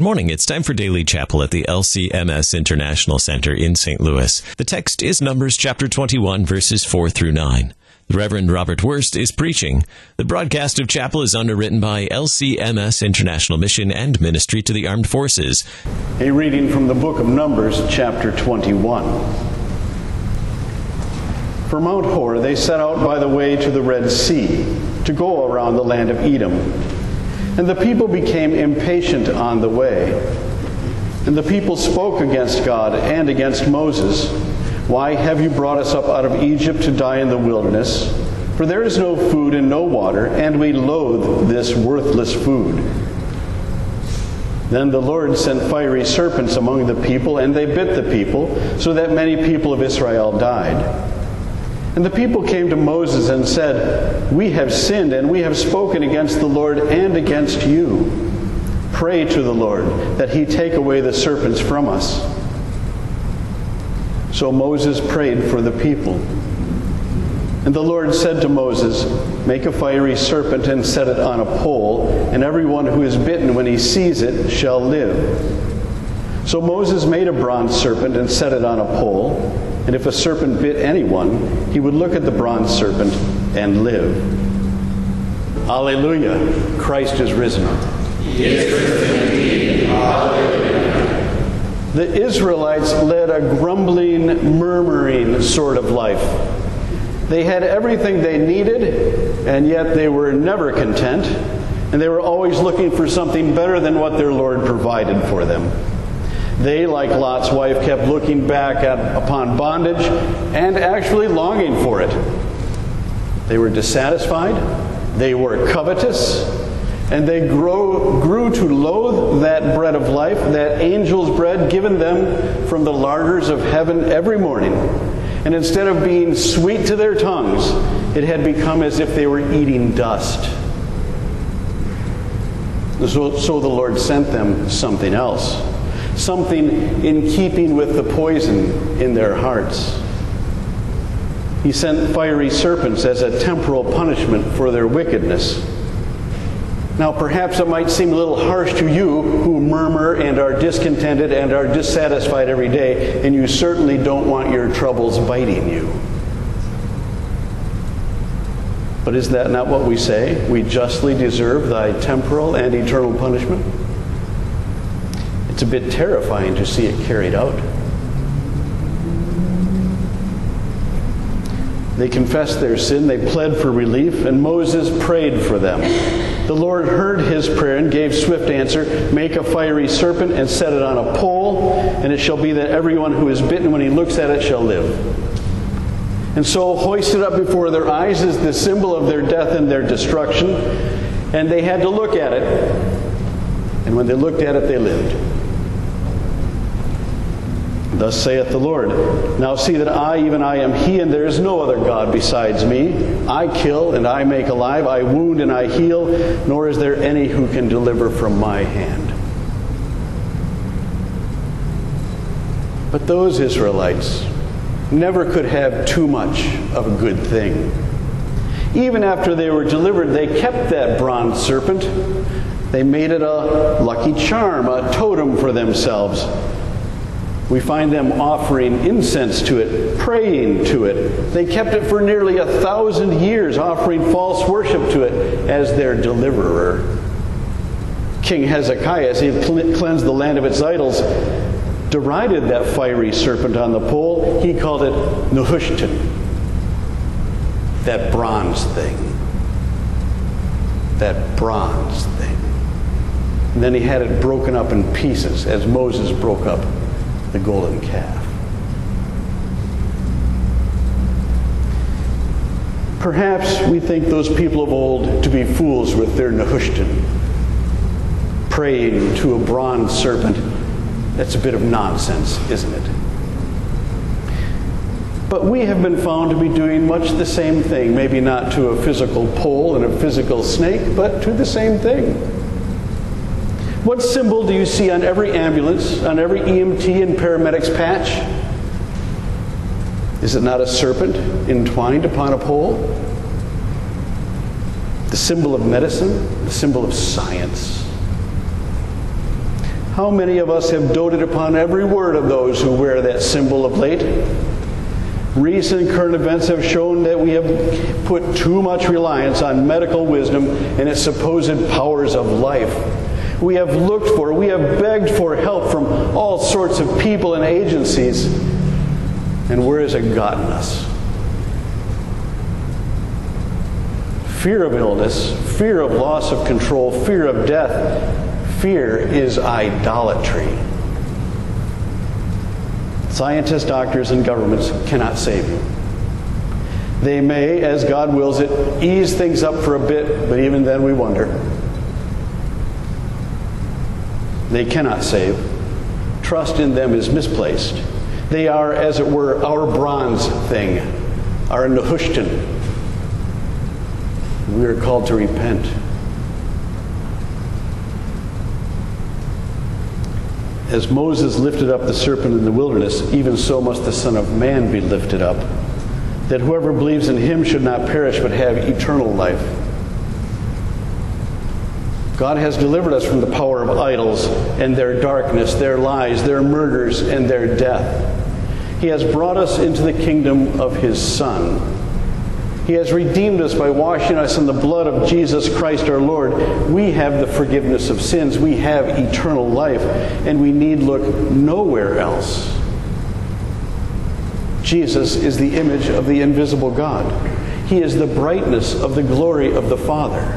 Good morning. It's time for Daily Chapel at the LCMS International Center in St. Louis. The text is Numbers chapter 21, verses 4 through 9. The Reverend Robert Wurst is preaching. The broadcast of chapel is underwritten by LCMS International Mission and Ministry to the Armed Forces. A reading from the book of Numbers, chapter 21. From Mount Hor they set out by the way to the Red Sea, to go around the land of Edom. And the people became impatient on the way. And the people spoke against God and against Moses. Why have you brought us up out of Egypt to die in the wilderness? For there is no food and no water, and we loathe this worthless food. Then the Lord sent fiery serpents among the people, and they bit the people, so that many people of Israel died. And the people came to Moses and said, We have sinned, and we have spoken against the Lord and against you. Pray to the Lord that he take away the serpents from us. So Moses prayed for the people. And the Lord said to Moses, Make a fiery serpent and set it on a pole, and everyone who is bitten when he sees it shall live. So Moses made a bronze serpent and set it on a pole. And if a serpent bit anyone, he would look at the bronze serpent and live. Alleluia! Christ is risen. He is risen indeed. Alleluia. The Israelites led a grumbling, murmuring sort of life. They had everything they needed, and yet they were never content, and they were always looking for something better than what their Lord provided for them. They, like Lot's wife, kept looking back upon bondage and actually longing for it. They were dissatisfied, they were covetous, and they grew to loathe that bread of life, that angel's bread given them from the larders of heaven every morning. And instead of being sweet to their tongues, it had become as if they were eating dust. So the Lord sent them something else. Something in keeping with the poison in their hearts. He sent fiery serpents as a temporal punishment for their wickedness. Now, perhaps it might seem a little harsh to you who murmur and are discontented and are dissatisfied every day, and you certainly don't want your troubles biting you. But is that not what we say? We justly deserve thy temporal and eternal punishment? It's a bit terrifying to see it carried out. They confessed their sin, they pled for relief, and Moses prayed for them. The Lord heard his prayer and gave swift answer, Make a fiery serpent and set it on a pole, and it shall be that everyone who is bitten when he looks at it shall live. And so hoisted up before their eyes is the symbol of their death and their destruction, and they had to look at it. And when they looked at it, they lived. Thus saith the Lord, Now see that I, even I, am He, and there is no other God besides me. I kill and I make alive, I wound and I heal, nor is there any who can deliver from my hand. But those Israelites never could have too much of a good thing. Even after they were delivered, they kept that bronze serpent. They made it a lucky charm, a totem for themselves. We find them offering incense to it, praying to it. They kept it for nearly 1,000 years, offering false worship to it as their deliverer. King Hezekiah, as he cleansed the land of its idols, derided that fiery serpent on the pole. He called it Nehushtan, that bronze thing. That bronze thing. And then he had it broken up in pieces as Moses broke up the golden calf. Perhaps we think those people of old to be fools with their Nehushtan, praying to a bronze serpent. That's a bit of nonsense, isn't it? But we have been found to be doing much the same thing, maybe not to a physical pole and a physical snake, but to the same thing. What symbol do you see on every ambulance, on every EMT and paramedic's patch? Is it not a serpent entwined upon a pole? The symbol of medicine, the symbol of science. How many of us have doted upon every word of those who wear that symbol of late? Recent current events have shown that we have put too much reliance on medical wisdom and its supposed powers of life. We have looked for, we have begged for help from all sorts of people and agencies. And where has it gotten us? Fear of illness, fear of loss of control, fear of death. Fear is idolatry. Scientists, doctors, and governments cannot save you. They may, as God wills it, ease things up for a bit, but even then we wonder. They cannot save. Trust in them is misplaced. They are, as it were, our bronze thing, our Nehushtan. We are called to repent. As Moses lifted up the serpent in the wilderness, even so must the Son of Man be lifted up, that whoever believes in him should not perish but have eternal life. God has delivered us from the power of idols and their darkness, their lies, their murders, and their death. He has brought us into the kingdom of his Son. He has redeemed us by washing us in the blood of Jesus Christ our Lord. We have the forgiveness of sins. We have eternal life, and we need look nowhere else. Jesus is the image of the invisible God. He is the brightness of the glory of the Father.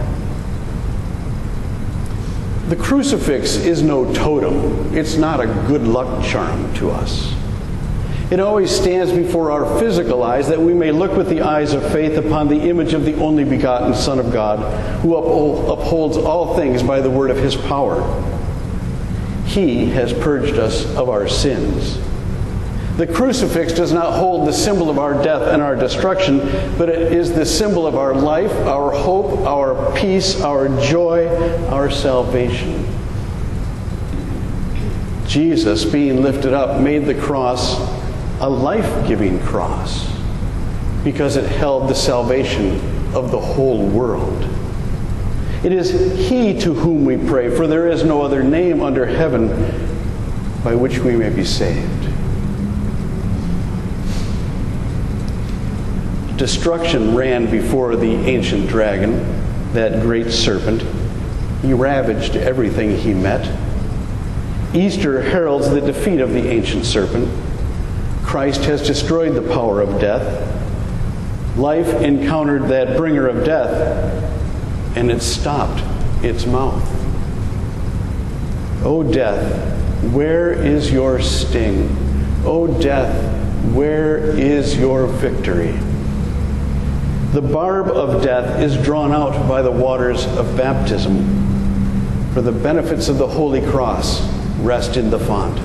The crucifix is no totem. It's not a good luck charm to us. It always stands before our physical eyes that we may look with the eyes of faith upon the image of the only begotten Son of God, who upholds all things by the word of his power. He has purged us of our sins. The crucifix does not hold the symbol of our death and our destruction, but it is the symbol of our life, our hope, our peace, our joy, our salvation. Jesus, being lifted up, made the cross a life-giving cross because it held the salvation of the whole world. It is he to whom we pray, for there is no other name under heaven by which we may be saved. Destruction ran before the ancient dragon, that great serpent. He ravaged everything he met. Easter heralds the defeat of the ancient serpent. Christ has destroyed the power of death. Life encountered that bringer of death, and it stopped its mouth. O death, where is your sting? O death, where is your victory? The barb of death is drawn out by the waters of baptism, for the benefits of the Holy Cross rest in the font.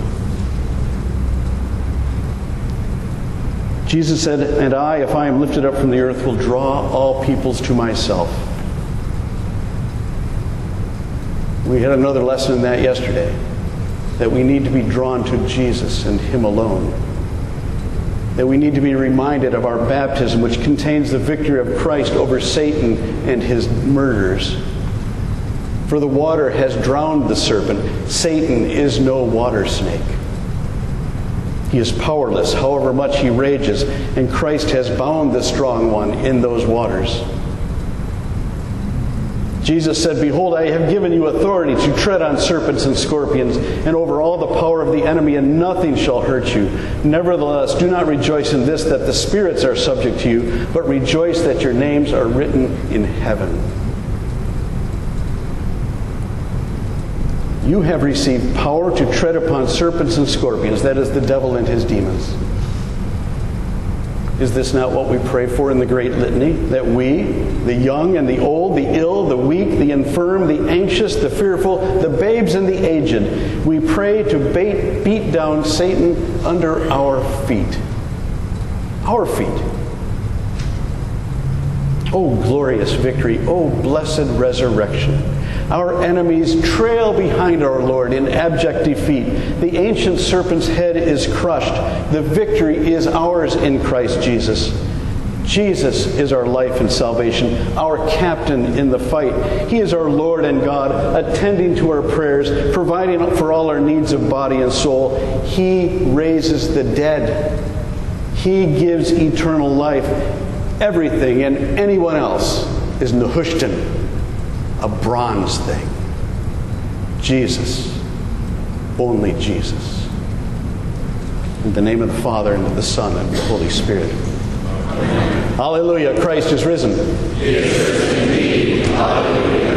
Jesus said, "And I, if I am lifted up from the earth, will draw all peoples to myself." We had another lesson in that yesterday, that we need to be drawn to Jesus and him alone. That we need to be reminded of our baptism, which contains the victory of Christ over Satan and his murderers. For the water has drowned the serpent. Satan is no water snake. He is powerless, however much he rages, and Christ has bound the strong one in those waters. Jesus said, "Behold, I have given you authority to tread on serpents and scorpions, and over all the power of the enemy, and nothing shall hurt you. Nevertheless, do not rejoice in this, that the spirits are subject to you, but rejoice that your names are written in heaven." You have received power to tread upon serpents and scorpions. That is the devil and his demons. Is this not what we pray for in the great litany? That we, the young and the old, the ill, the weak, the infirm, the anxious, the fearful, the babes and the aged, we pray to beat down Satan under our feet. Our feet. Oh, glorious victory. Oh, blessed resurrection. Our enemies trail behind our Lord in abject defeat. The ancient serpent's head is crushed. The victory is ours in Christ Jesus. Jesus is our life and salvation, our captain in the fight. He is our Lord and God, attending to our prayers, providing for all our needs of body and soul. He raises the dead. He gives eternal life. Everything and anyone else is Nehushtan, a bronze thing. Jesus, only Jesus. In the name of the Father, and of the Son, and of the Holy Spirit. Hallelujah. Christ is risen. He is risen indeed. Hallelujah.